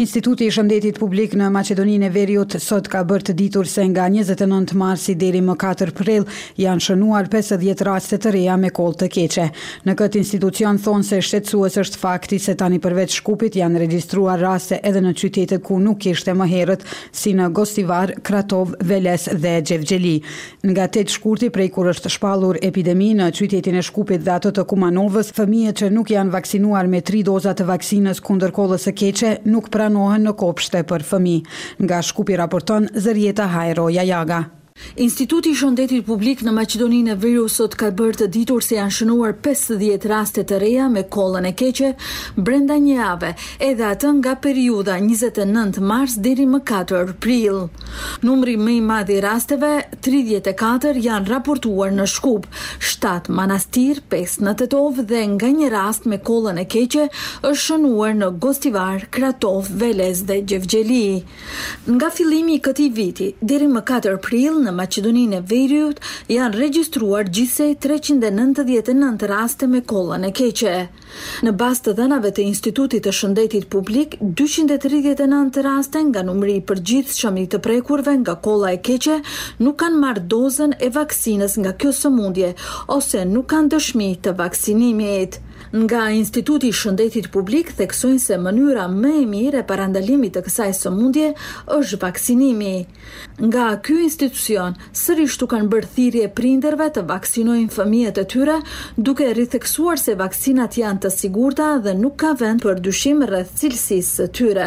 Instituti i Shëndetit Publik në Maqedoninë e Veriut sot ka bërë të ditur se nga 29 marsi deri më 4 prill janë shënuar 50 raste të reja me koll të keqe. Në këtë institucion thonë se shqetësues është fakti se tani përveç Shkupit janë regjistruar raste edhe në qytetet ku nuk kishte më herët, si në Gostivar, Kratov, Veles dhe Xhevxheli. Nga 8 shkurti prej kur është shpallur epidemi në qytetin e Shkupit dhe atë të Kumanovës, fëmijët që nuk janë vaksinuar me 3 doza të vaksinës kundër kollës së keqe nuk pranohen në kopshte për fëmijë. Nga Shkupi raporton Zërieta Hajro Jajaga. Instituti i Shëndetit Publik në Maqedoninë e Veriut sot ka bërë të ditur se janë shënuar 50 raste të reja me kollën e keqe brenda një jave, edhe atë nga periudha 29 mars deri më 4 prill. Numri më i madh i rasteve, 34, janë raportuar në Shkup, 7 Manastir, 5 në Tetov dhe nga një rast me kollën e keqe është shënuar në Gostivar, Kratov, Veles dhe Xhevxheli. Nga fillimi i këtij viti deri më 4 prill në Maqedoninë e Veriut janë regjistruar gjithsej 399 raste me kollën e keqe. Në bazë të dhënave të Institutit të Shëndetit Publik, 239 raste nga numri i përgjithshëm i të prekurve nga kolla e keqe nuk kanë marrë dozën e vaksinës nga kjo sëmundje ose nuk kanë dëshmi të vaksinimit. Nga Instituti i Shëndetit Publik theksojnë se mënyra më e mirë e parandalimit të kësaj sëmundje është vaksinimi. Nga ky institucion, sërish u kanë bërë thirrje prindërve të vaksinojnë fëmijët e tyre, duke ritheksuar se vaksinat janë të sigurta dhe nuk ka vend për dyshim rreth cilësisë së tyre.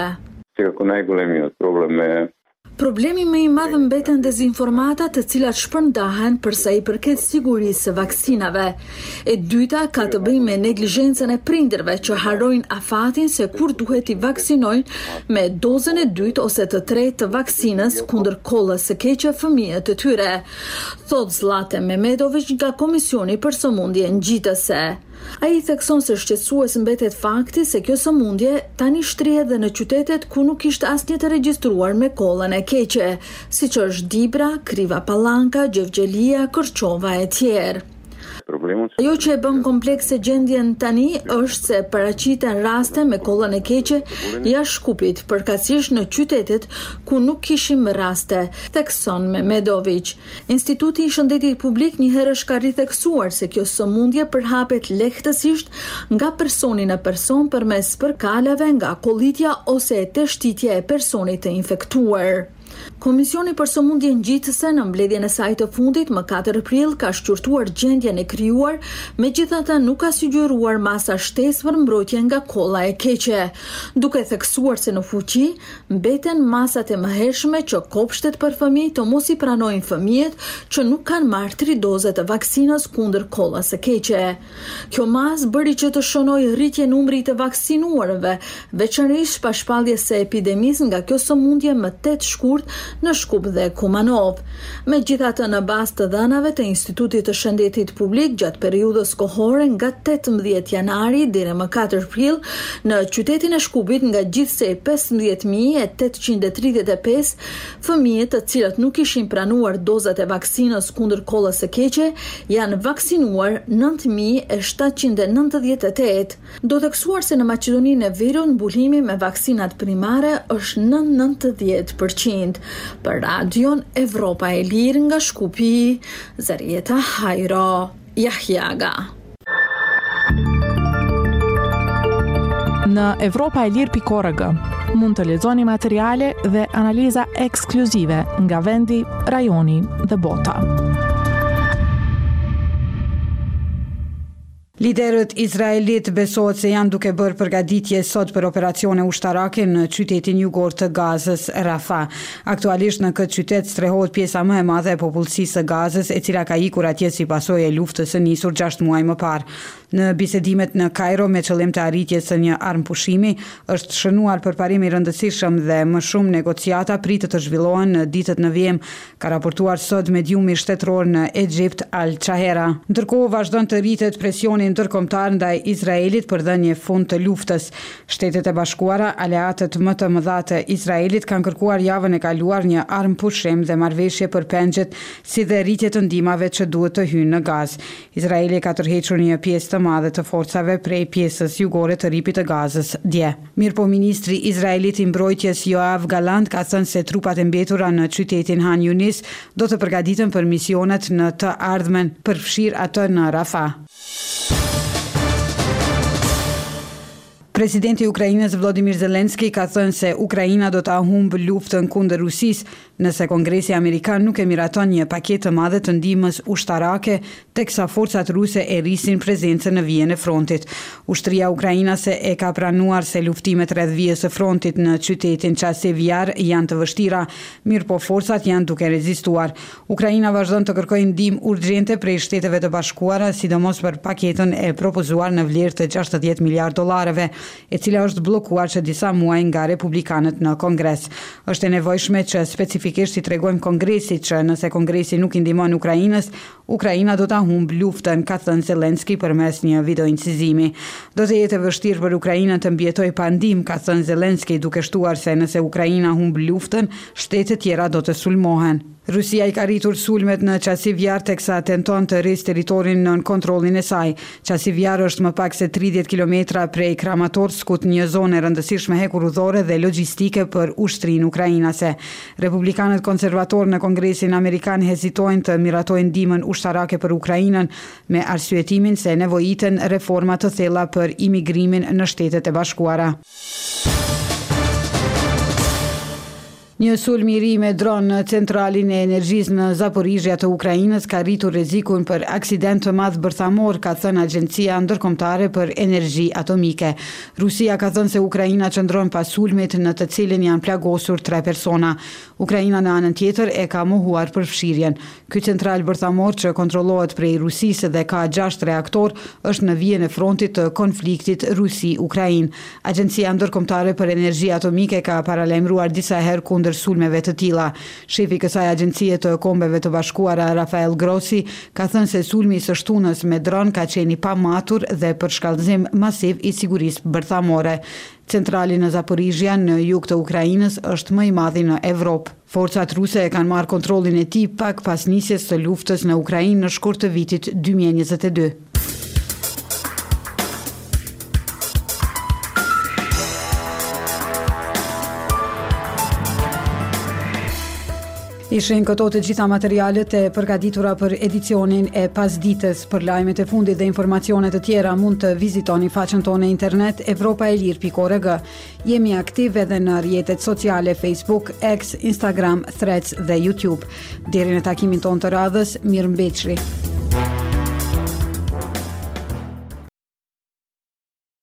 Problemi më i madh mbeten dezinformatat të cilat shpërndahen për sa i përket sigurisë së vaksinave. E dyta ka të bëjë me neglizhencën e prindërve që harrojnë afatin se kur duhet i vaksinojnë me dozën e dytë ose të tretë të vaksinës kundër kollës së keqe fëmijët e tyre, thot Zlate Mehmetović nga Komisioni për Sëmundje Ngjitëse. Ai thekson se shqetësues mbetet fakti se kjo sëmundje tani shtrihet edhe në qytetet ku nuk ishte asnjë të regjistruar me kollën e keqe, siç është Dibra, Kriva Pallanka, Xhevxhelia, Kërçova e tjerë. Ajo që e bën komplekse gjendjen tani është se paraqiten raste me kollën e keqe jashtë Shkupit, përkatësisht në qytetet ku nuk kishim raste, thekson Mehmetović. Instituti i Shëndetit Publik një herë ka ritheksuar se kjo sëmundje përhapet lehtësisht nga personi në person përmes spërkalave nga kollitja ose e teshtitja e personit të infektuar. Komisioni për Sëmundje Ngjitëse në mbledhjen e saj të fundit më 4 prill ka shqyrtuar gjendjen e krijuar, megjithatë nuk ka sugjeruar masa shtesë për mbrojtje nga kolla e keqe, duke theksuar se në fuqi mbeten masat e mëhershme që kopshtet për fëmijë të mos i pranojnë fëmijët që nuk kanë marrë 3 doza të vaksinës kundër kollës së keqe. Kjo masë bëri që të shënojë rritje numri të vaksinuarve, veçanërisht pas shpalljes së epidemisë nga kjo sëmundje më 8 shkurt në Shkup dhe Kumanov. Megjithatë, në bazë të dhënave të Institutit të Shëndetit Publik gjatë periudhës kohore nga 18 janari deri më 4 prill, në qytetin e Shkupit nga gjithsej 15.835 fëmijë të cilët nuk ishin pranuar dozat e vaksinës kundër kollës së keqe janë vaksinuar 9.798. Do theksuar se në Maqedoninë e Veriut mbulimi me vaksinat primare është në 90%. Për Radion Evropa e Lirë nga Shkupi, Zërieta Hajro Jajaga. Në evropaelir.org mund të lexoni materiale dhe analiza ekskluzive nga vendi, rajoni dhe bota. Liderët izraelit besohet se janë duke bërë përgatitje sot për operacione ushtarake në qytetin jugor të Gazës, Rafah. Aktualisht në këtë qytet strehohet pjesa më e madhe e popullsisë së Gazës, e cila ka ikur atje si pasojë e luftës së nisur 6 muaj më parë. Në bisedimet në Kairo me qëllim të arritjes së një armpushimi, është shënuar përparim i rëndësishëm dhe më shumë negociata pritet të zhvillohen në ditët në vijim, ka raportuar sot mediumi shtetëror në Egjipt Al Chahera. Ndërkohë vazhdon të rritet presioni operacionin ndërkombëtar ndaj Izraelit për dhënie fund të luftës. Shtetet e Bashkuara, aleatët më të mëdha të Izraelit, kanë kërkuar javën e kaluar një armpushim dhe marrëveshje për pengjet, si dhe rritje të ndihmave që duhet të hyjnë në Gazë. Izraeli ka tërhequr një pjesë të madhe të forcave prej pjesës jugore të ripit të Gazës dje. Mirpo ministri izraelit i mbrojtjes Yoav Gallant ka thënë se trupat e mbetura në qytetin Han Yunis do të përgatiten për misionet në të ardhmen, përfshir atë në Rafah. Presidenti i Ukrainës Volodymyr Zelensky ka thënë se Ukraina do ta humbë luftën kundër Rusisë nëse Kongresi Amerikan nuk e miraton një paketë të madhe të ndihmës ushtarake, teksa forcat ruse e rrisin prezencën në vijën e frontit. Ushtria ukrainase e ka pranuar se luftimet rreth vijës së frontit në qytetin Chasiv Yar janë të vështira, mirëpo forcat janë duke rezistuar. Ukraina vazhdon të kërkojë ndihmë urgjente prej Shteteve të Bashkuara, sidomos për paketën e propozuar në vlerë të $60 miliardë, e cila është bllokuar që disa muaj nga republikanët në Kongres. Është e nevojshme që specifikisht i tregojmë Kongresit që nëse Kongresi nuk i ndihmon Ukrainës, Ukraina do ta humbë luftën, ka thënë Zelensky përmes një video incizimi. Do të jetë vështirë për Ukrainën të mbijetojë pa ndihmë, ka thënë Zelensky, duke shtuar se nëse Ukraina humb luftën, shtetet tjera do të sulmohen. Rusia i ka rritur sulmet në Chasiv Yar teksa tenton të rrisë territorin nën kontrollin e saj. Chasiv Yar është më pak se 30 kilometra prej Kramatorskut, një zonë e rëndësishme hekurudhore dhe logjistike për ushtrinë ukrainase. Republikanët konservatorë në Kongresin Amerikan hezitojnë të miratojnë ndihmën ushtarake për Ukrainën me arsyetimin se nevojiten reforma të thella për imigrimin në Shtetet e Bashkuara. Një sulm i ri me dron në centralin e energjisë në Zaporizhia të Ukrainës ka rritur rrezikun për aksident të madh bërthamor, ka thënë Agjencia Ndërkombëtare për Energji Atomike. Rusia ka thënë se Ukraina qëndron pas sulmit në të cilin janë plagosur 3 persona. Ukraina në anën tjetër e ka mohuar përfshirjen. Ky central bërthamor që kontrollohet prej Rusisë dhe ka 6 reaktor është në vijën e frontit të konfliktit Rusi-Ukrainë. Agjencia Ndërkombëtare për Energji Atomike ka paralajmëruar disa herë kundër sulmeve të tilla. Shefi i kësaj agjencie të Kombeve të Bashkuara, Rafael Grossi, ka thënë se sulmi së shtunës me dron ka qenë i pamatur dhe për shkallëzim masiv i sigurisë bërthamore. Centrali në Zaporizhia në jug të Ukrainës është më i madhi në Evropë. Forcat ruse e kanë marrë kontrollin e tij pak pas nisjes së luftës në Ukrainë në shkurt të vitit 2022. Ishin këto të gjitha materialet e përgatitura për edicionin e pasdites. Për lajmet e fundit dhe informacione të tjera mund të vizitoni faqen tonë internet evropaelir.org. Jemi aktiv edhe në rrjetet sociale Facebook, X, Instagram, Threads dhe YouTube. Deri në takimin tonë të radhës, mirëmbëjtje.